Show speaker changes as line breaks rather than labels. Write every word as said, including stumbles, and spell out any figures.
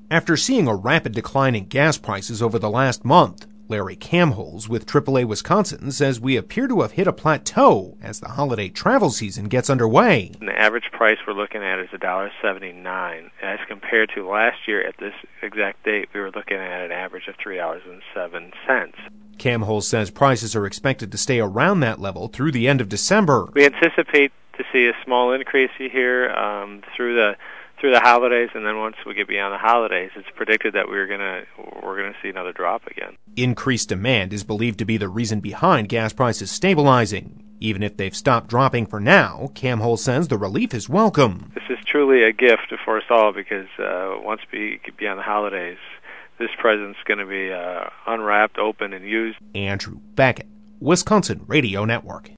After seeing a rapid decline in gas prices over the last month, Larry Kamholz with triple A Wisconsin says we appear to have hit a plateau as the holiday travel season gets underway.
The average price we're looking at is one dollar seventy-nine. As compared to last year at this exact date, we were looking at an average of three dollars and seven cents.
Kamholz says prices are expected to stay around that level through the end of December.
We anticipate to see a small increase here um, through the through the holidays, and then once we get beyond the holidays, it's predicted that we're gonna we're gonna see another drop again.
Increased demand is believed to be the reason behind gas prices stabilizing. Even if they've stopped dropping for now, Kamholz says the relief is welcome.
This is truly a gift for us all because uh, once we get beyond the holidays, this present's going to be uh, unwrapped, open, and used.
Andrew Beckett, Wisconsin Radio Network.